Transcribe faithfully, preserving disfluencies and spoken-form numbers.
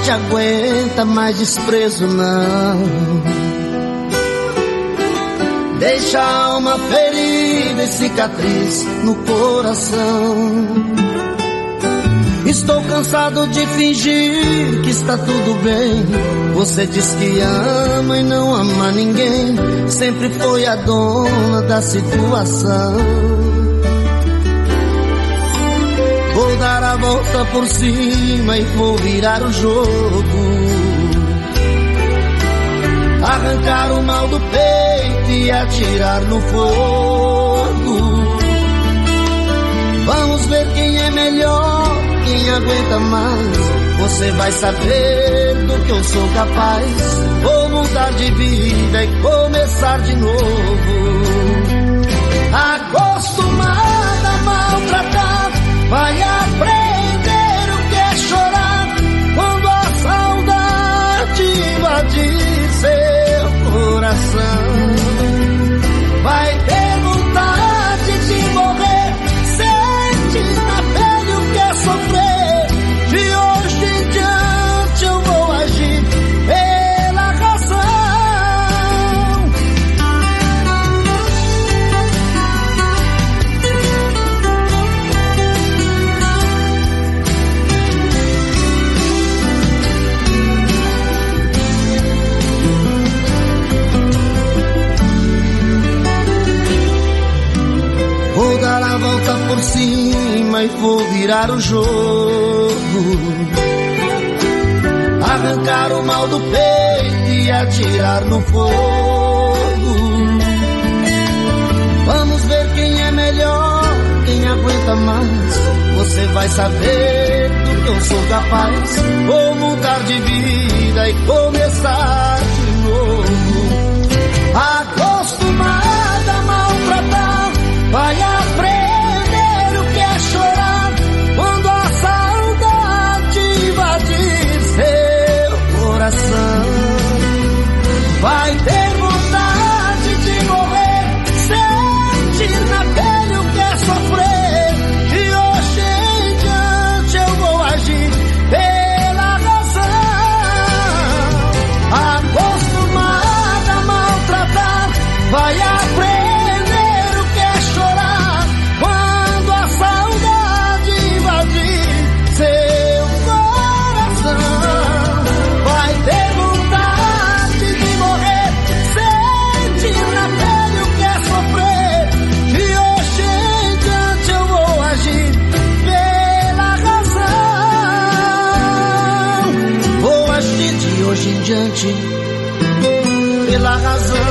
te aguenta, mais desprezo não. Deixa a alma ferida e cicatriz no coração. Estou cansado de fingir que está tudo bem. Você diz que ama e não ama ninguém. Sempre foi a dona da situação. Vou dar a volta por cima e vou virar o jogo. Arrancar o mal do peito e atirar no fogo. Vamos ver quem é melhor, quem aguenta mais. Você vai saber do que eu sou capaz. Vou mudar de vida e começar de novo. Acostumada a maltratar, vai aprender o que é chorar. Quando a saudade invadir seu coração, vai ter vontade de morrer. Sente na pele o que é sofrer. De hoje em diante eu vou agir pela razão. Vou dar a volta por cima e vou virar o jogo. Arrancar o mal do peito e atirar no fogo. Vamos ver quem é melhor, quem aguenta mais. Você vai saber do que eu sou capaz. Vou mudar de vida e começar de novo. Acostumada a maltratar, vai aprender o que é chorar. Quando a saudade invadir seu coração, vai ter vontade de morrer. Sente na pele o que é sofrer. De hoje em diante eu vou agir pela razão. Acostumada a maltratar, vai aprender o que é chorar. Quando a saudade invadir seu coração, vai ter vontade de morrer. Sente na pele o que é sofrer. De hoje em diante eu vou agir pela razão. Vou agir de hoje em diante pela razão.